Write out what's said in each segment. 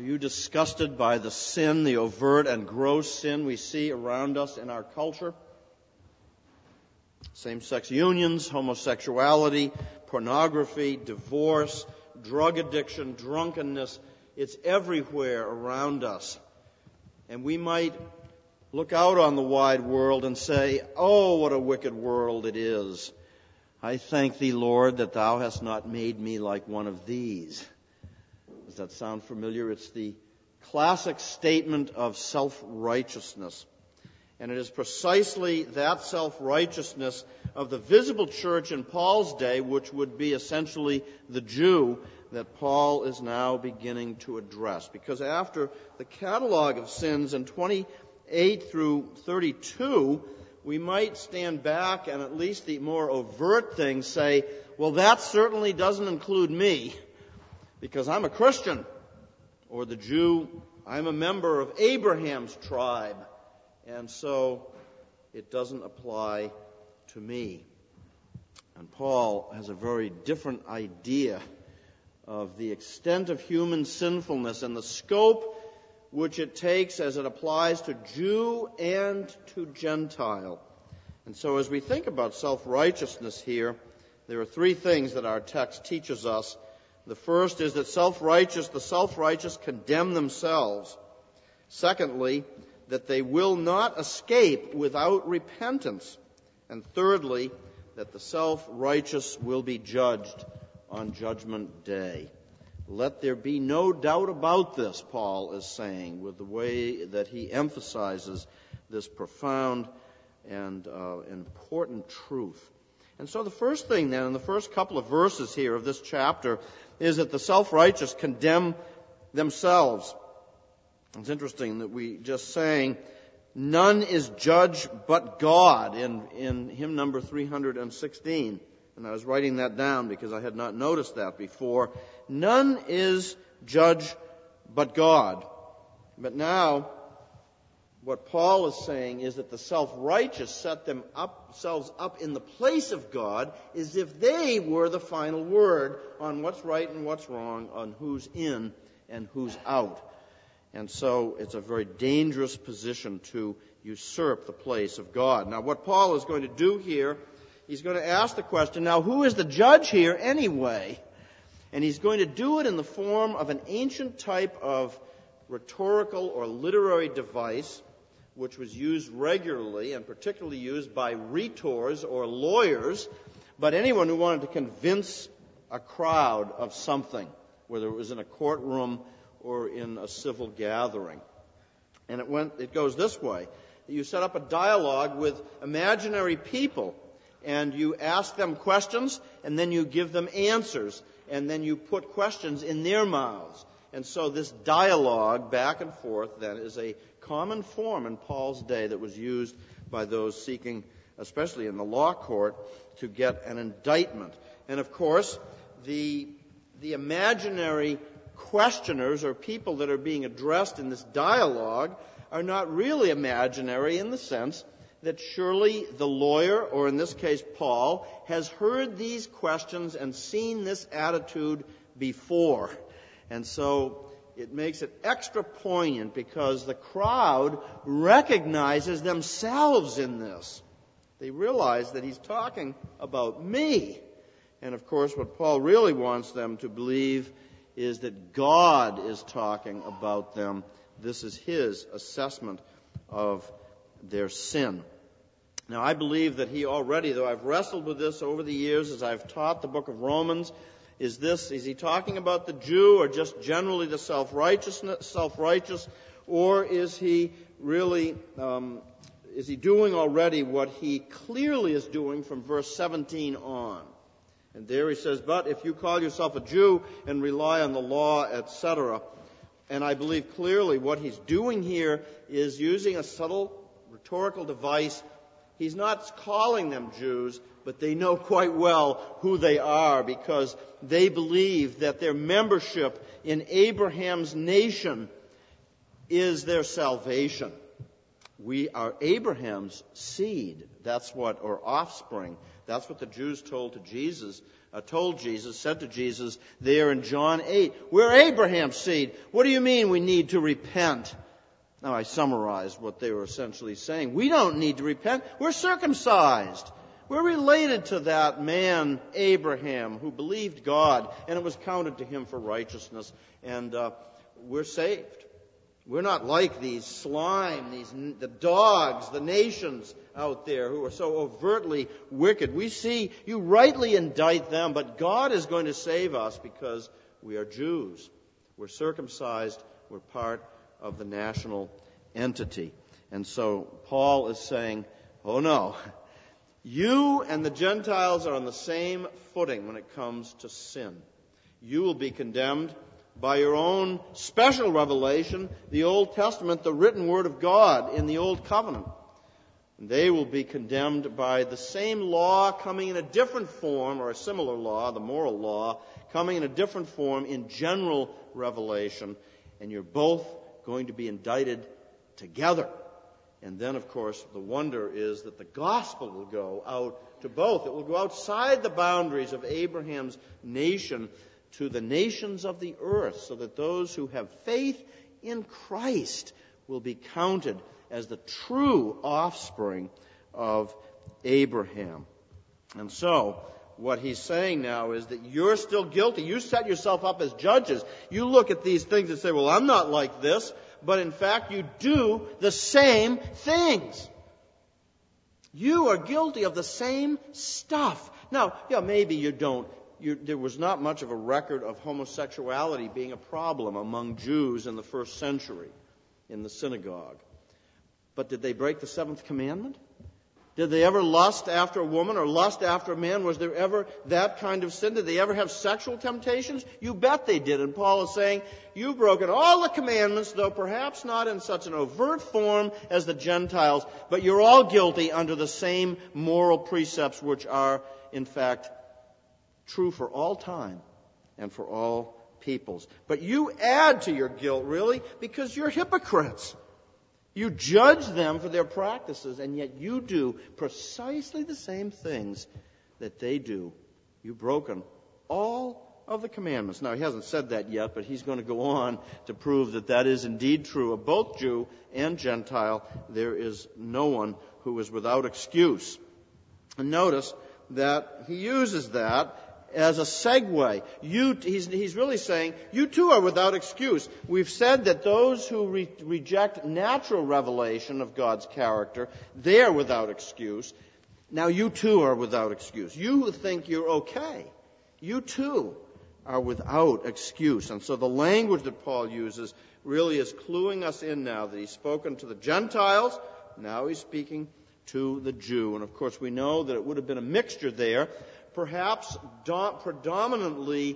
you disgusted by the sin, the overt and gross sin we see around us in our culture? Same-sex unions, homosexuality, pornography, divorce, drug addiction, drunkenness. It's everywhere around us. And we might look out on the wide world and say, "Oh, what a wicked world it is. I thank thee, Lord, that thou hast not made me like one of these." Does that sound familiar? It's the classic statement of self-righteousness. And it is precisely that self-righteousness of the visible church in Paul's day, which would be essentially the Jew, that Paul is now beginning to address. Because after the catalog of sins in 28 through 32, we might stand back and at least the more overt things say, well, that certainly doesn't include me, because I'm a Christian. Or the Jew, I'm a member of Abraham's tribe, and so it doesn't apply to me. And Paul has a very different idea of the extent of human sinfulness and the scope which it takes as it applies to Jew and to Gentile. And so as we think about self-righteousness here, there are three things that our text teaches us. The first is that the self-righteous condemn themselves. Secondly, that they will not escape without repentance. And thirdly, that the self-righteous will be judged on Judgment Day. Let there be no doubt about this, Paul is saying, with the way that he emphasizes this profound and important truth. And so the first thing then, in the first couple of verses here of this chapter, is that the self-righteous condemn themselves. It's interesting that we just sang, "None is judge but God," in hymn number 316. And I was writing that down because I had not noticed that before. None is judge but God. But now, what Paul is saying is that the self-righteous set themselves up in the place of God as if they were the final word on what's right and what's wrong, on who's in and who's out. And so it's a very dangerous position to usurp the place of God. Now, what Paul is going to do here, he's going to ask the question, now, who is the judge here anyway? And he's going to do it in the form of an ancient type of rhetorical or literary device which was used regularly and particularly used by rhetors or lawyers, but anyone who wanted to convince a crowd of something, whether it was in a courtroom or in a civil gathering. And it goes this way. You set up a dialogue with imaginary people, and you ask them questions, and then you give them answers, and then you put questions in their mouths. And so this dialogue back and forth then is a common form in Paul's day that was used by those seeking, especially in the law court, to get an indictment. And of course, the imaginary questioners or people that are being addressed in this dialogue are not really imaginary in the sense that surely the lawyer, or in this case Paul, has heard these questions and seen this attitude before. And so it makes it extra poignant because the crowd recognizes themselves in this. They realize that he's talking about me. And of course, what Paul really wants them to believe is that God is talking about them. This is his assessment of their sin. Now, I believe that he already, though I've wrestled with this over the years as I've taught the book of Romans, is he talking about the Jew or just generally the self-righteous, or is he really, is he doing already what he clearly is doing from verse 17 on? And there he says, but if you call yourself a Jew and rely on the law, etc. And I believe clearly what he's doing here is using a subtle rhetorical device. He's not calling them Jews, but they know quite well who they are because they believe that their membership in Abraham's nation is their salvation. We are Abraham's seed, or offspring. That's what the Jews said to Jesus there in John 8. We're Abraham's seed. What do you mean we need to repent? Now, I summarized what they were essentially saying. We don't need to repent. We're circumcised. We're related to that man, Abraham, who believed God, and it was counted to him for righteousness. And we're saved. We're not like these the dogs, the nations out there who are so overtly wicked. We see you rightly indict them, but God is going to save us because we are Jews. We're circumcised. We're part of the national entity. And so Paul is saying, oh no, you and the Gentiles are on the same footing when it comes to sin. You will be condemned by your own special revelation, the Old Testament, the written Word of God in the Old Covenant. And they will be condemned by the same law coming in a different form, or a similar law, the moral law, coming in a different form in general revelation. And you're both going to be indicted together. And then, of course, the wonder is that the gospel will go out to both. It will go outside the boundaries of Abraham's nation to the nations of the earth, so that those who have faith in Christ will be counted as the true offspring of Abraham. And so, what he's saying now is that you're still guilty. You set yourself up as judges. You look at these things and say, well, I'm not like this. But in fact, you do the same things. You are guilty of the same stuff. Now, maybe you don't. There was not much of a record of homosexuality being a problem among Jews in the first century in the synagogue. But did they break the seventh commandment? Did they ever lust after a woman or lust after a man? Was there ever that kind of sin? Did they ever have sexual temptations? You bet they did. And Paul is saying, you've broken all the commandments, though perhaps not in such an overt form as the Gentiles, but you're all guilty under the same moral precepts which are, in fact, true for all time and for all peoples. But you add to your guilt, really, because you're hypocrites. You judge them for their practices, and yet you do precisely the same things that they do. You've broken all of the commandments. Now, he hasn't said that yet, but he's going to go on to prove that that is indeed true of both Jew and Gentile. There is no one who is without excuse. And notice that he uses that as a segue. He's really saying, you too are without excuse. We've said that those who reject natural revelation of God's character, they're without excuse. Now you too are without excuse. You who think you're okay, you too are without excuse. And so the language that Paul uses really is cluing us in now that he's spoken to the Gentiles, now he's speaking to the Jew. And of course we know that it would have been a mixture there, perhaps predominantly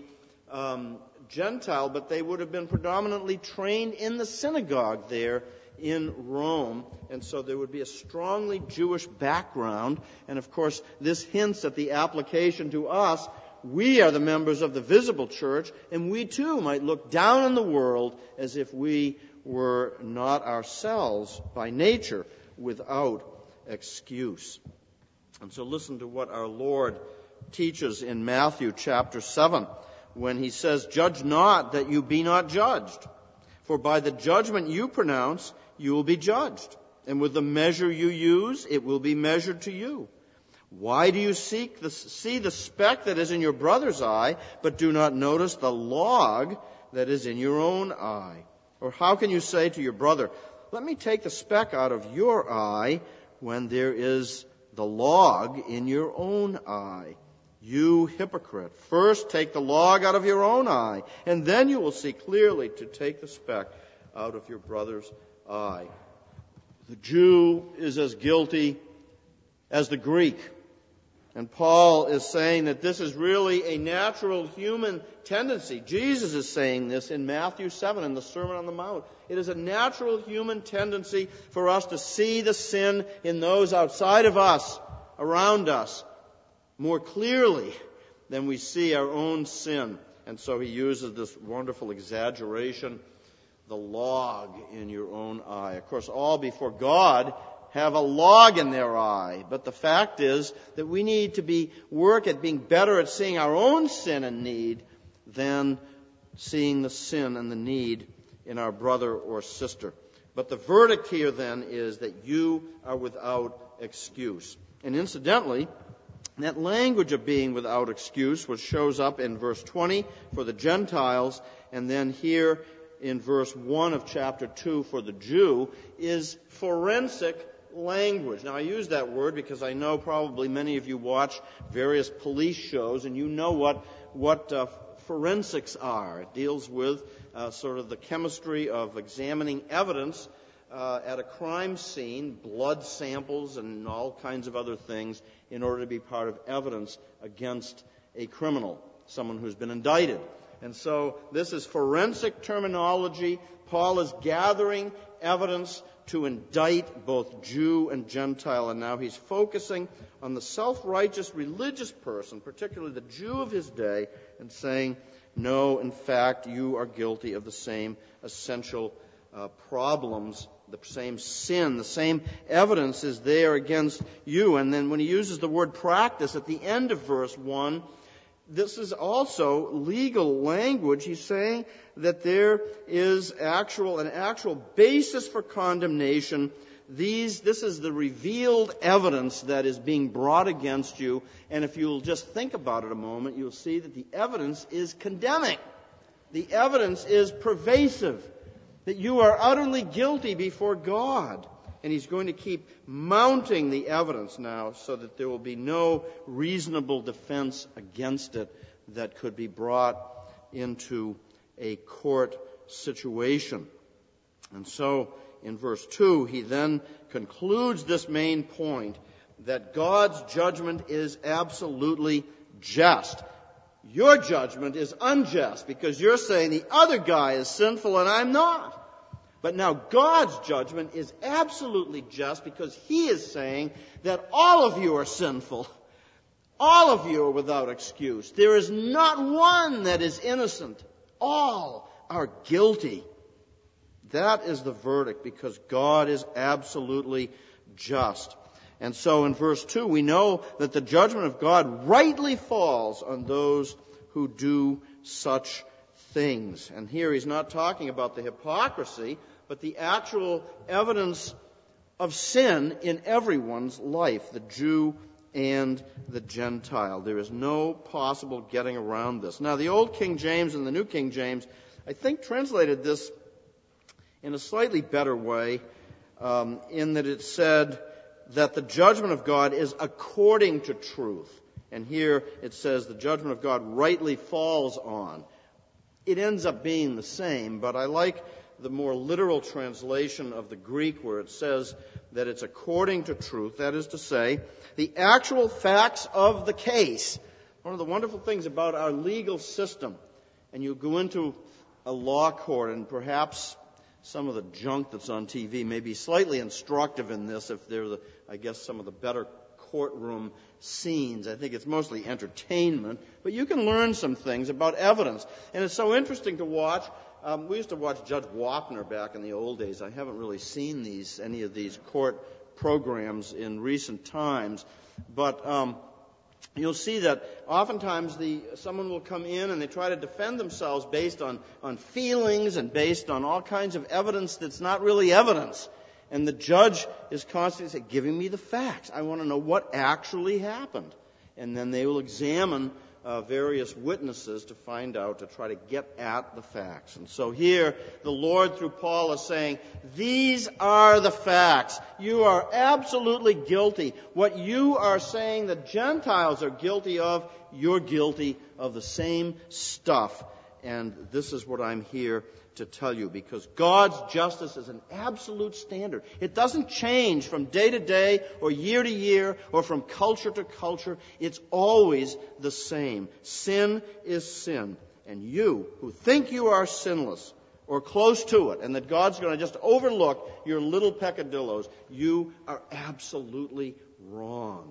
Gentile, but they would have been predominantly trained in the synagogue there in Rome. And so there would be a strongly Jewish background. And of course, this hints at the application to us. We are the members of the visible church, and we too might look down on the world as if we were not ourselves by nature without excuse. And so listen to what our Lord teaches in Matthew chapter 7 when he says, "Judge not that you be not judged. For by the judgment you pronounce, you will be judged. And with the measure you use, it will be measured to you. Why do you see the speck that is in your brother's eye, but do not notice the log that is in your own eye? Or how can you say to your brother, let me take the speck out of your eye, when there is the log in your own eye? You hypocrite, first take the log out of your own eye, and then you will see clearly to take the speck out of your brother's eye." The Jew is as guilty as the Greek. And Paul is saying that this is really a natural human tendency. Jesus is saying this in Matthew 7 in the Sermon on the Mount. It is a natural human tendency for us to see the sin in those outside of us, around us, more clearly than we see our own sin. And so he uses this wonderful exaggeration, the log in your own eye. Of course, all before God have a log in their eye. But the fact is that we need to work at being better at seeing our own sin and need than seeing the sin and the need in our brother or sister. But the verdict here then is that you are without excuse. And incidentally, that language of being without excuse, which shows up in verse 20 for the Gentiles, and then here in verse 1 of chapter 2 for the Jew, is forensic language. Now, I use that word because I know probably many of you watch various police shows, and you know what forensics are. It deals with sort of the chemistry of examining evidence at a crime scene, blood samples and all kinds of other things, in order to be part of evidence against a criminal, someone who's been indicted. And so this is forensic terminology. Paul is gathering evidence to indict both Jew and Gentile, and now he's focusing on the self-righteous religious person, particularly the Jew of his day, and saying, no, in fact, you are guilty of the same essential problems, the same sin, the same evidence is there against you. And then when he uses the word practice at the end of verse 1, this is also legal language. He's saying that there is an actual basis for condemnation. This is the revealed evidence that is being brought against you. And if you'll just think about it a moment, you'll see that the evidence is condemning. The evidence is pervasive, that you are utterly guilty before God. And he's going to keep mounting the evidence now so that there will be no reasonable defense against it that could be brought into a court situation. And so in verse 2, he then concludes this main point that God's judgment is absolutely just. Your judgment is unjust because you're saying the other guy is sinful and I'm not. But now God's judgment is absolutely just because he is saying that all of you are sinful. All of you are without excuse. There is not one that is innocent. All are guilty. That is the verdict because God is absolutely just. And so in verse 2 we know that the judgment of God rightly falls on those who do such things. And here he's not talking about the hypocrisy, but the actual evidence of sin in everyone's life, the Jew and the Gentile. There is no possible getting around this. Now, the Old King James and the New King James, I think, translated this in a slightly better way, in that it said that the judgment of God is according to truth. And here it says the judgment of God rightly falls on. It ends up being the same, but I like the more literal translation of the Greek where it says that it's according to truth. That is to say, the actual facts of the case. One of the wonderful things about our legal system, and you go into a law court and perhaps some of the junk that's on TV may be slightly instructive in this if they're some of the better courtroom scenes. I think it's mostly entertainment, but you can learn some things about evidence. And it's so interesting to watch. We used to watch Judge Wapner back in the old days. I haven't really seen any of these court programs in recent times, but you'll see that oftentimes someone will come in and they try to defend themselves based on feelings and based on all kinds of evidence that's not really evidence. And the judge is constantly saying, giving me the facts. I want to know what actually happened. And then they will examine various witnesses to find out, to try to get at the facts. And so here, the Lord, through Paul, is saying, these are the facts. You are absolutely guilty. What you are saying the Gentiles are guilty of, you're guilty of the same stuff. And this is what I'm here to tell you, because God's justice is an absolute standard. It doesn't change from day to day or year to year or from culture to culture. It's always the same. Sin is sin. And you who think you are sinless or close to it and that God's going to just overlook your little peccadillos, you are absolutely wrong.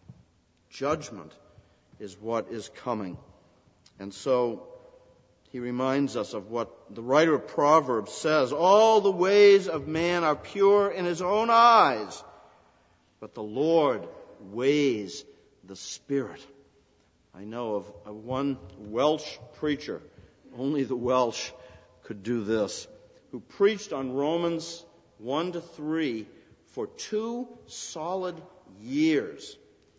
Judgment is what is coming. And so he reminds us of what the writer of Proverbs says. All the ways of man are pure in his own eyes, but the Lord weighs the spirit. I know of one Welsh preacher, only the Welsh could do this, who preached on Romans 1-3 for 2 solid years,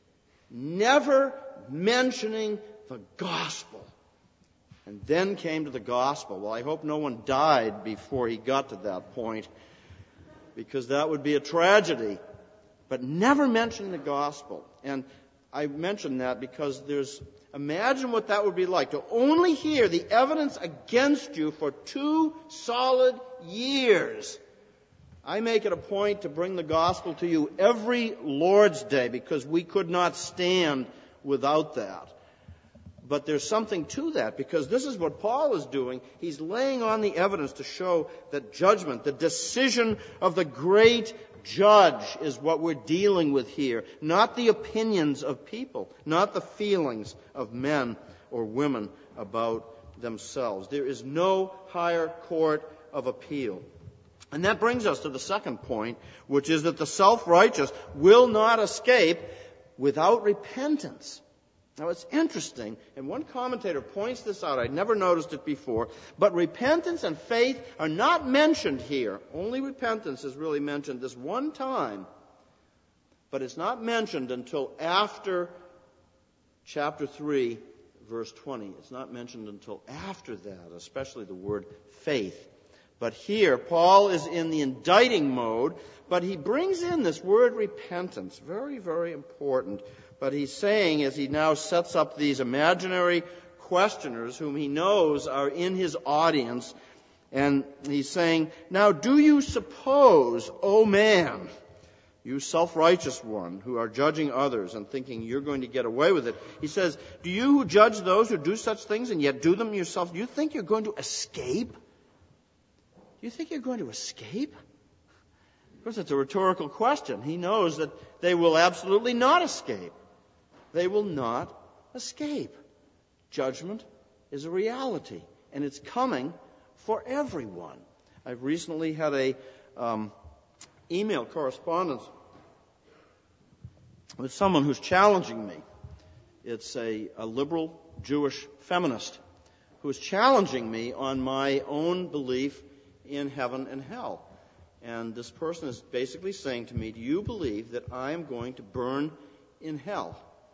never mentioning the gospel. And then came to the gospel. Well, I hope no one died before he got to that point, because that would be a tragedy. But never mentioning the gospel. And I mention that because imagine what that would be like, to only hear the evidence against you for 2 solid years. I make it a point to bring the gospel to you every Lord's Day, because we could not stand without that. But there's something to that, because this is what Paul is doing. He's laying on the evidence to show that judgment, the decision of the great judge, is what we're dealing with here. Not the opinions of people, not the feelings of men or women about themselves. There is no higher court of appeal. And that brings us to the second point, which is that the self-righteous will not escape without repentance. Now, it's interesting, and one commentator points this out. I'd never noticed it before, but repentance and faith are not mentioned here. Only repentance is really mentioned this one time, but it's not mentioned until after chapter 3, verse 20. It's not mentioned until after that, especially the word faith. But here, Paul is in the indicting mode, but he brings in this word repentance. Very, very important. But he's saying, as he now sets up these imaginary questioners whom he knows are in his audience, and he's saying, now do you suppose, O man, you self-righteous one who are judging others and thinking you're going to get away with it, he says, do you who judge those who do such things and yet do them yourself, do you think you're going to escape? Do you think you're going to escape? Of course, it's a rhetorical question. He knows that they will absolutely not escape. They will not escape. Judgment is a reality, and it's coming for everyone. I've recently had a email correspondence with someone who's challenging me. It's a liberal Jewish feminist who is challenging me on my own belief in heaven and hell. And this person is basically saying to me, do you believe that I am going to burn in hell?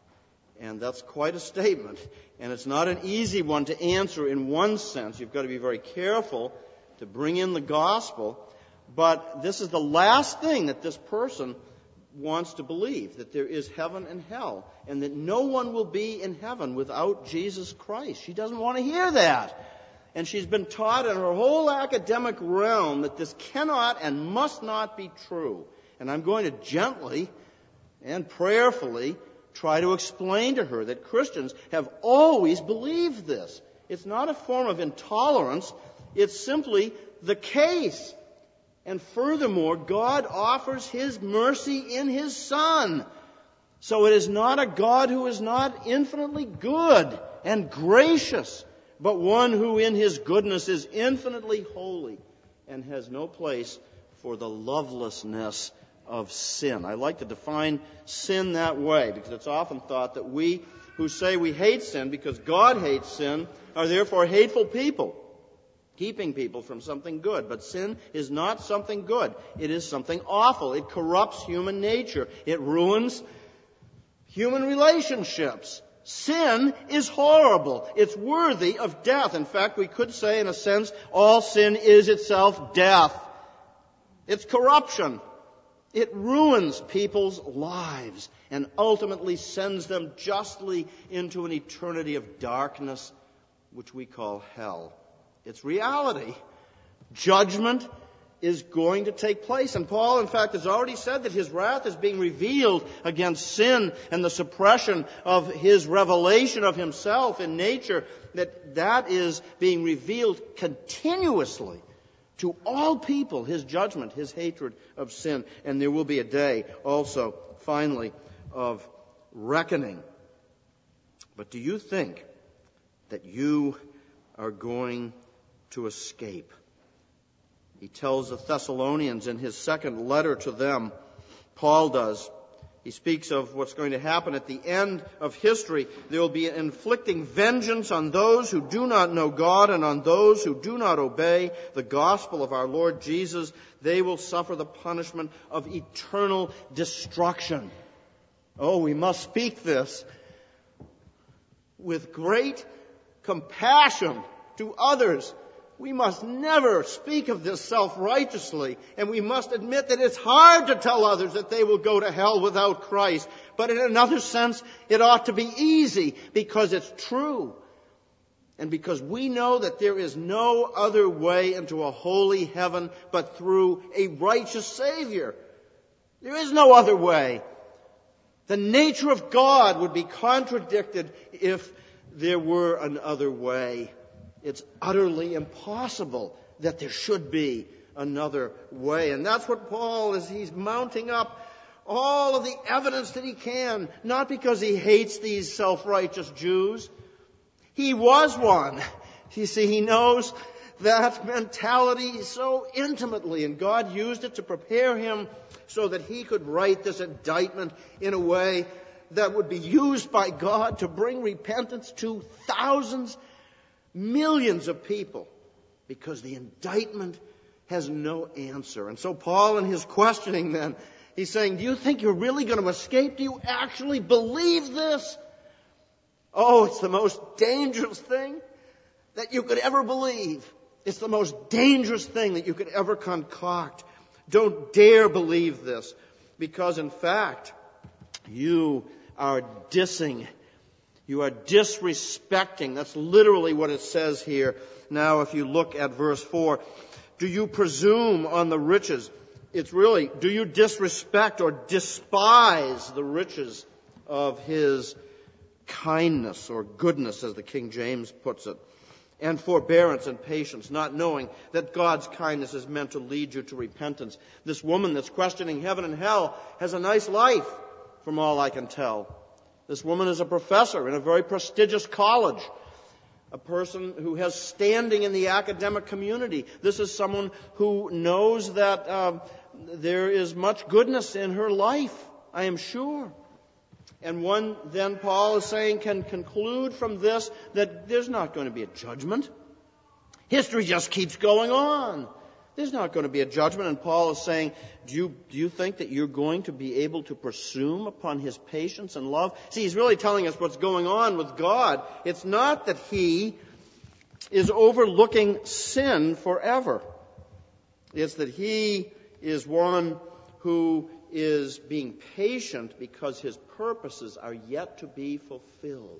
And that's quite a statement. And it's not an easy one to answer in one sense. You've got to be very careful to bring in the gospel. But this is the last thing that this person wants to believe, that there is heaven and hell, and that no one will be in heaven without Jesus Christ. She doesn't want to hear that. And she's been taught in her whole academic realm that this cannot and must not be true. And I'm going to gently and prayerfully try to explain to her that Christians have always believed this. It's not a form of intolerance. It's simply the case. And furthermore, God offers His mercy in His Son. So it is not a God who is not infinitely good and gracious, but one who in His goodness is infinitely holy and has no place for the lovelessness of sin. I like to define sin that way because it's often thought that we who say we hate sin because God hates sin are therefore hateful people, keeping people from something good. But sin is not something good. It is something awful. It corrupts human nature. It ruins human relationships. Sin is horrible. It's worthy of death. In fact, we could say, in a sense, all sin is itself death. It's corruption. It ruins people's lives and ultimately sends them justly into an eternity of darkness, which we call hell. It's reality. Judgment is going to take place. And Paul, in fact, has already said that his wrath is being revealed against sin and the suppression of his revelation of himself in nature, that is being revealed continuously to all people, his judgment, his hatred of sin. And there will be a day also, finally, of reckoning. But do you think that you are going to escape? He tells the Thessalonians in his second letter to them, Paul does, He speaks of what's going to happen at the end of history. There will be inflicting vengeance on those who do not know God and on those who do not obey the gospel of our Lord Jesus. They will suffer the punishment of eternal destruction. Oh, we must speak this with great compassion to others. We must never speak of this self-righteously, and we must admit that it's hard to tell others that they will go to hell without Christ. But in another sense, it ought to be easy because it's true. And because we know that there is no other way into a holy heaven but through a righteous Savior. There is no other way. The nature of God would be contradicted if there were another way. It's utterly impossible that there should be another way. And that's what Paul is. He's mounting up all of the evidence that he can, not because he hates these self-righteous Jews. He was one. You see, he knows that mentality so intimately, and God used it to prepare him so that he could write this indictment in a way that would be used by God to bring repentance to thousands, millions of people, because the indictment has no answer. And so Paul, in his questioning then, he's saying, do you think you're really going to escape? Do you actually believe this? Oh, it's the most dangerous thing that you could ever believe. It's the most dangerous thing that you could ever concoct. Don't dare believe this, because in fact, you are dissing. You are disrespecting. That's literally what it says here. Now, if you look at verse 4, do you presume on the riches? It's really, do you disrespect or despise the riches of his kindness or goodness, as the King James puts it, and forbearance and patience, not knowing that God's kindness is meant to lead you to repentance? This woman that's questioning heaven and hell has a nice life, from all I can tell. This woman is a professor in a very prestigious college, a person who has standing in the academic community. This is someone who knows that there is much goodness in her life, I am sure. And one, then Paul is saying, can conclude from this that there's not going to be a judgment. History just keeps going on. There's not going to be a judgment. And Paul is saying, do you think that you're going to be able to presume upon his patience and love? See, he's really telling us what's going on with God. It's not that he is overlooking sin forever. It's that he is one who is being patient because his purposes are yet to be fulfilled.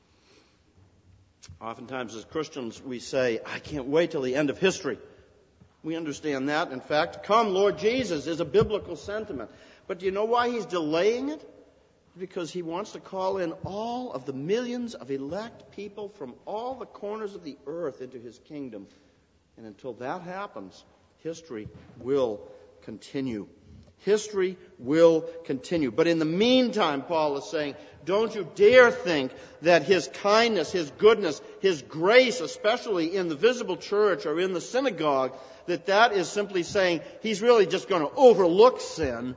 Oftentimes as Christians we say, I can't wait till the end of history. We understand that. In fact, come Lord Jesus is a biblical sentiment. But do you know why he's delaying it? Because he wants to call in all of the millions of elect people from all the corners of the earth into his kingdom. And until that happens, history will continue. History will continue. But in the meantime, Paul is saying, don't you dare think that his kindness, his goodness, his grace, especially in the visible church or in the synagogue, that is simply saying he's really just going to overlook sin.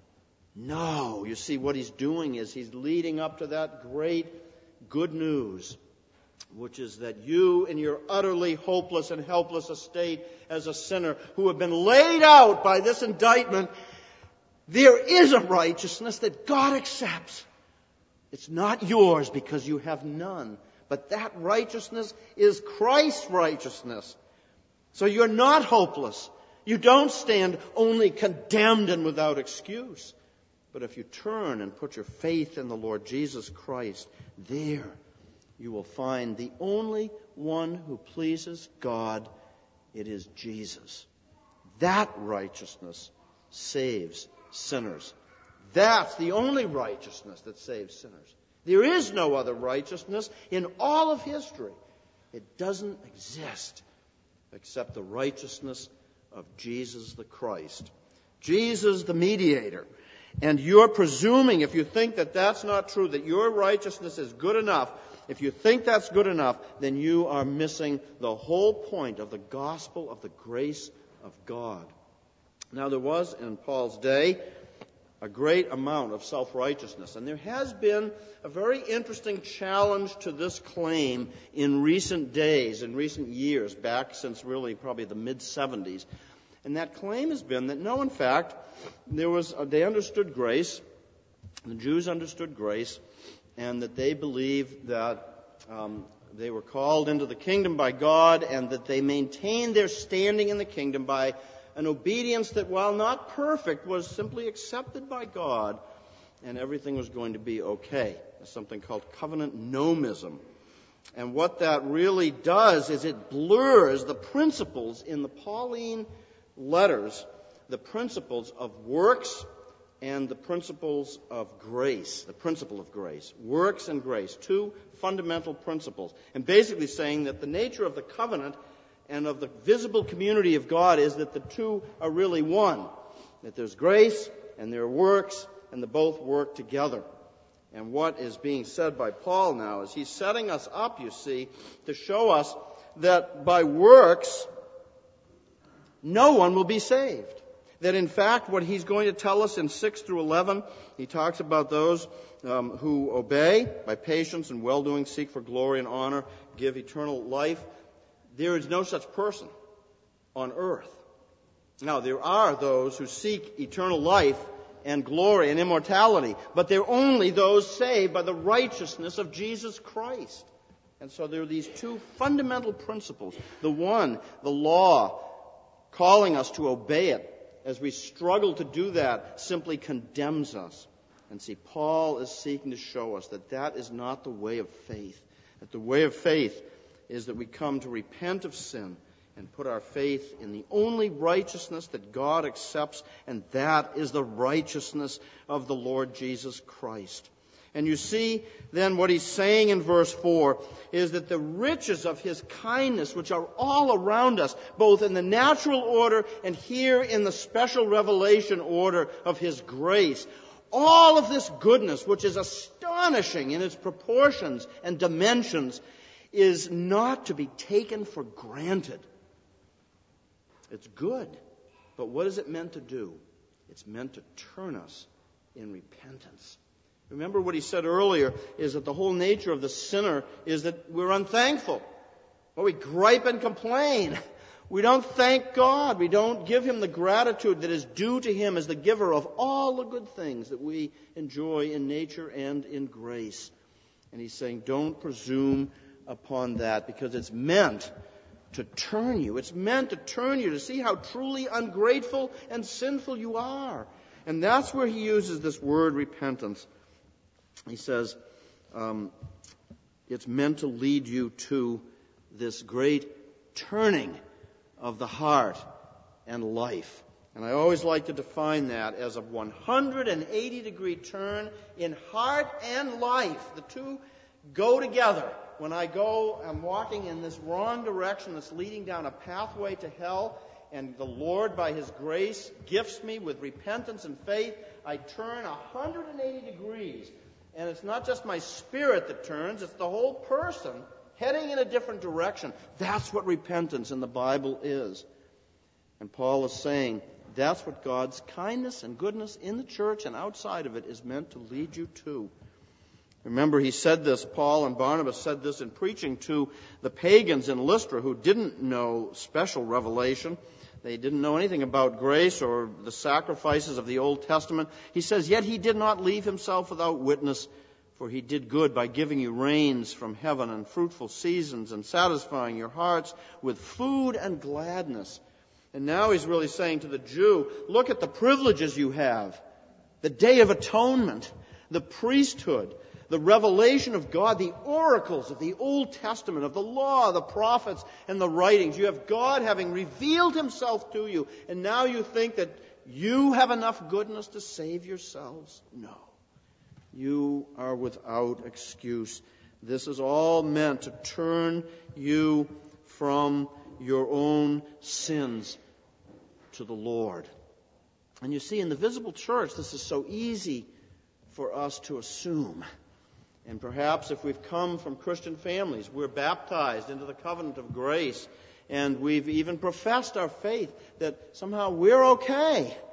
No, you see, what he's doing is he's leading up to that great good news, which is that you in your utterly hopeless and helpless estate as a sinner who have been laid out by this indictment, there is a righteousness that God accepts. It's not yours because you have none. But that righteousness is Christ's righteousness. So you're not hopeless. You don't stand only condemned and without excuse. But if you turn and put your faith in the Lord Jesus Christ, there you will find the only one who pleases God. It is Jesus. That righteousness saves sinners. That's the only righteousness that saves sinners. There is no other righteousness in all of history. It doesn't exist except the righteousness of Jesus the Christ. Jesus the mediator. And you're presuming, if you think that that's not true, that your righteousness is good enough, if you think that's good enough, then you are missing the whole point of the gospel of the grace of God. Now, there was in Paul's day a great amount of self-righteousness. And there has been a very interesting challenge to this claim in recent days, in recent years, back since really probably the mid-70s. And that claim has been that no, in fact, they understood grace, the Jews understood grace, and that they believed that they were called into the kingdom by God, and that they maintained their standing in the kingdom by an obedience that, while not perfect, was simply accepted by God, and everything was going to be okay. There's something called covenant nomism. And what that really does is it blurs the principles in the Pauline letters, the principles of works and the principles of grace, the principle of grace. Works and grace, two fundamental principles. And basically saying that the nature of the covenant and of the visible community of God is that the two are really one. That there's grace and there are works, and they both work together. And what is being said by Paul now is he's setting us up, you see, to show us that by works, no one will be saved. That in fact, what he's going to tell us in 6 through 11, he talks about those who obey, by patience and well-doing, seek for glory and honor, give eternal life. There is no such person on earth. Now, there are those who seek eternal life and glory and immortality, but they're only those saved by the righteousness of Jesus Christ. And so there are these two fundamental principles. The one, the law, calling us to obey it, as we struggle to do that, simply condemns us. And see, Paul is seeking to show us that that is not the way of faith. That the way of faith is that we come to repent of sin and put our faith in the only righteousness that God accepts, and that is the righteousness of the Lord Jesus Christ. And you see then what he's saying in verse 4 is that the riches of his kindness, which are all around us, both in the natural order and here in the special revelation order of his grace, all of this goodness, which is astonishing in its proportions and dimensions, is not to be taken for granted. It's good, but what is it meant to do? It's meant to turn us in repentance. Remember what he said earlier is that the whole nature of the sinner is that we're unthankful. Well, we gripe and complain. We don't thank God. We don't give him the gratitude that is due to him as the giver of all the good things that we enjoy in nature and in grace. And he's saying, don't presume upon that, because it's meant to turn you. It's meant to turn you to see how truly ungrateful and sinful you are. And that's where he uses this word repentance. He says it's meant to lead you to this great turning of the heart and life. And I always like to define that as a 180-degree turn in heart and life. The two go together. When I'm walking in this wrong direction that's leading down a pathway to hell, and the Lord, by his grace, gifts me with repentance and faith, I turn 180 degrees. And it's not just my spirit that turns, it's the whole person heading in a different direction. That's what repentance in the Bible is. And Paul is saying that's what God's kindness and goodness in the church and outside of it is meant to lead you to. Remember, he said this, Paul and Barnabas said this in preaching to the pagans in Lystra who didn't know special revelation. They didn't know anything about grace or the sacrifices of the Old Testament. He says, yet he did not leave himself without witness, for he did good by giving you rains from heaven and fruitful seasons and satisfying your hearts with food and gladness. And now he's really saying to the Jew, look at the privileges you have. The Day of Atonement, the priesthood, the revelation of God, the oracles of the Old Testament, of the law, the prophets, and the writings. You have God having revealed himself to you, and now you think that you have enough goodness to save yourselves? No. You are without excuse. This is all meant to turn you from your own sins to the Lord. And you see, in the visible church, this is so easy for us to assume. And perhaps if we've come from Christian families, we're baptized into the covenant of grace, and we've even professed our faith that somehow we're okay.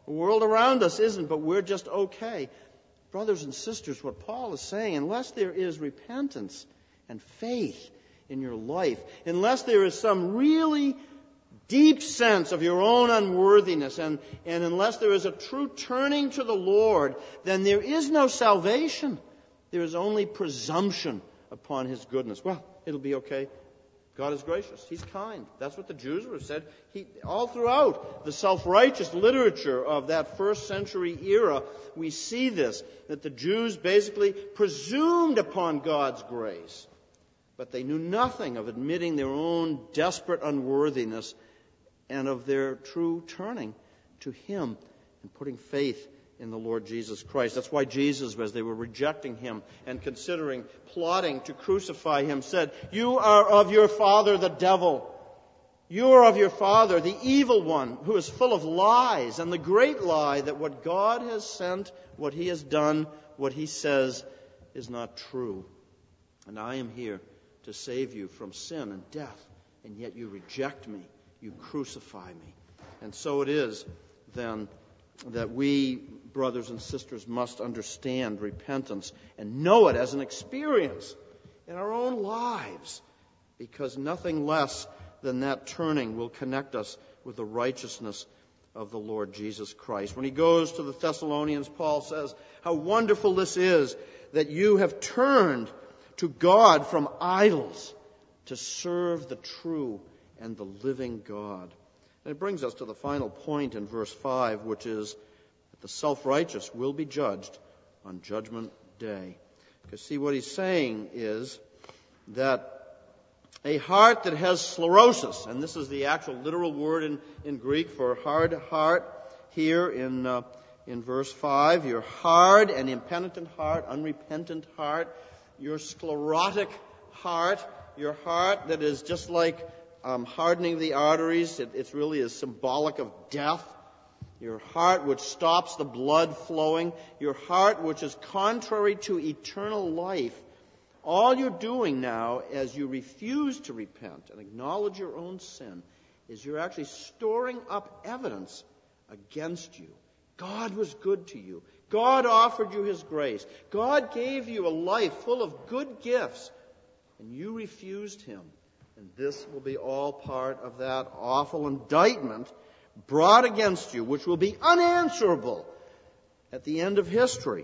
The world around us isn't, but we're just okay. Brothers and sisters, what Paul is saying, unless there is repentance and faith in your life, unless there is some really deep sense of your own unworthiness, and unless there is a true turning to the Lord, then there is no salvation. There is only presumption upon His goodness. Well, it'll be okay. God is gracious. He's kind. That's what the Jews would have said. All throughout the self-righteous literature of that first century era, we see this, that the Jews basically presumed upon God's grace, but they knew nothing of admitting their own desperate unworthiness and of their true turning to Him and putting faith in the Lord Jesus Christ. That's why Jesus, as they were rejecting Him and considering plotting to crucify Him, said, "You are of your father, the devil. You are of your father, the evil one, who is full of lies, and the great lie that what God has sent, what He has done, what He says is not true. And I am here to save you from sin and death, and yet you reject me. You crucify me." And so it is, then, that we, brothers and sisters, must understand repentance and know it as an experience in our own lives, because nothing less than that turning will connect us with the righteousness of the Lord Jesus Christ. When he goes to the Thessalonians, Paul says, "How wonderful this is that you have turned to God from idols to serve the true and the living God." And it brings us to the final point in verse 5, which is that the self-righteous will be judged on Judgment Day. Because see, what he's saying is that a heart that has sclerosis, and this is the actual literal word in Greek for hard heart here in verse 5, your hard and impenitent heart, unrepentant heart, your sclerotic heart, your heart that is just like hardening the arteries. It really is symbolic of death. Your heart which stops the blood flowing. Your heart which is contrary to eternal life. All you're doing now as you refuse to repent and acknowledge your own sin is you're actually storing up evidence against you. God was good to you. God offered you His grace. God gave you a life full of good gifts, and you refused Him. And this will be all part of that awful indictment brought against you, which will be unanswerable at the end of history,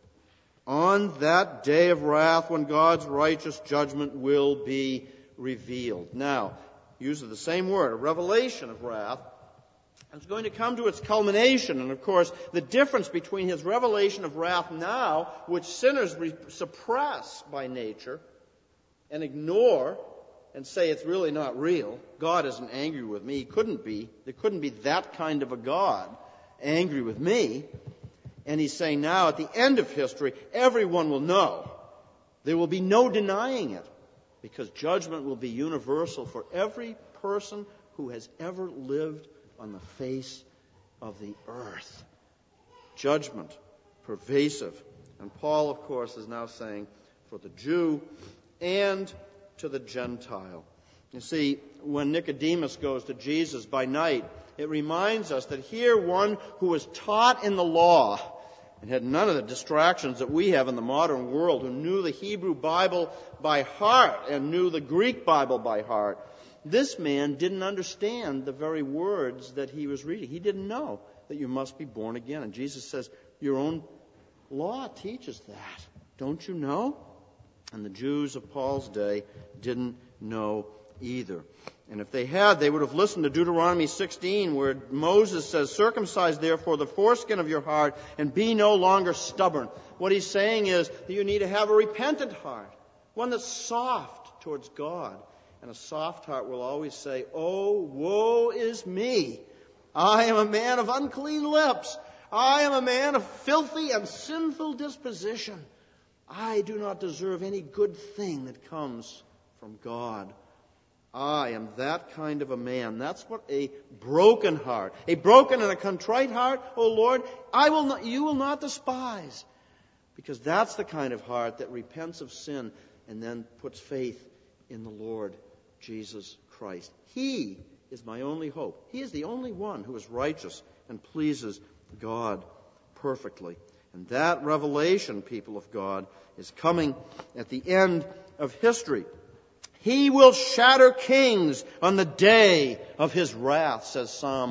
on that day of wrath when God's righteous judgment will be revealed. Now, uses the same word, a revelation of wrath. It's going to come to its culmination. And of course, the difference between His revelation of wrath now, which sinners suppress by nature and ignore and say it's really not real. God isn't angry with me. He couldn't be. There couldn't be that kind of a God angry with me. And He's saying now, at the end of history, everyone will know. There will be no denying it, because judgment will be universal for every person who has ever lived on the face of the earth. Judgment, pervasive. And Paul, of course, is now saying for the Jew and to the Gentile. You see, when Nicodemus goes to Jesus by night, it reminds us that here one who was taught in the law and had none of the distractions that we have in the modern world, who knew the Hebrew Bible by heart and knew the Greek Bible by heart, this man didn't understand the very words that he was reading. He didn't know that you must be born again. And Jesus says, your own law teaches that. Don't you know? And the Jews of Paul's day didn't know either. And if they had, they would have listened to Deuteronomy 16, where Moses says, "Circumcise therefore the foreskin of your heart and be no longer stubborn." What he's saying is that you need to have a repentant heart, one that's soft towards God. And a soft heart will always say, "Oh, woe is me. I am a man of unclean lips. I am a man of filthy and sinful disposition. I do not deserve any good thing that comes from God. I am that kind of a man." That's what a broken heart, a broken and a contrite heart, "Oh Lord, you will not despise." Because that's the kind of heart that repents of sin and then puts faith in the Lord Jesus Christ. He is my only hope. He is the only one who is righteous and pleases God perfectly. And that revelation, people of God, is coming at the end of history. He will shatter kings on the day of his wrath, says Psalm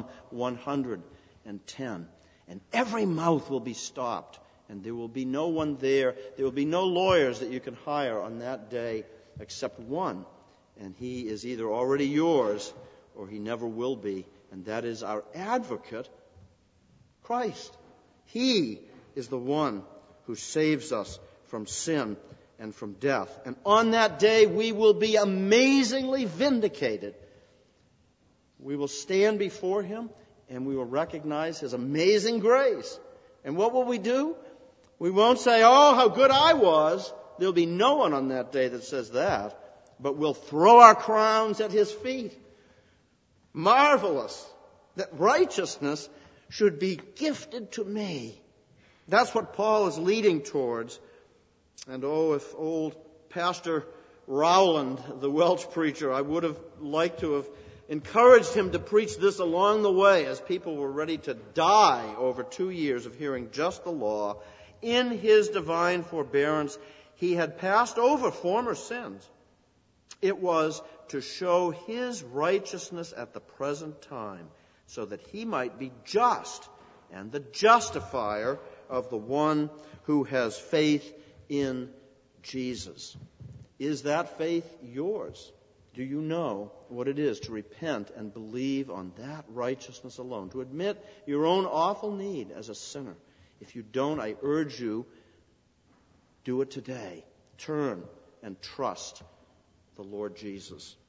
110. And every mouth will be stopped, and there will be no one there. There will be no lawyers that you can hire on that day except one. And he is either already yours or he never will be. And that is our advocate, Christ. He is the one who saves us from sin and from death. And on that day, we will be amazingly vindicated. We will stand before him and we will recognize his amazing grace. And what will we do? We won't say, oh, how good I was. There'll be no one on that day that says that. But we'll throw our crowns at his feet. Marvelous that righteousness should be gifted to me. That's what Paul is leading towards. And oh, if old Pastor Rowland, the Welsh preacher, I would have liked to have encouraged him to preach this along the way as people were ready to die over 2 years of hearing just the law. In his divine forbearance, he had passed over former sins. It was to show his righteousness at the present time, so that he might be just and the justifier of the one who has faith in Jesus. Is that faith yours? Do you know what it is to repent and believe on that righteousness alone? To admit your own awful need as a sinner. If you don't, I urge you, do it today. Turn and trust the Lord Jesus.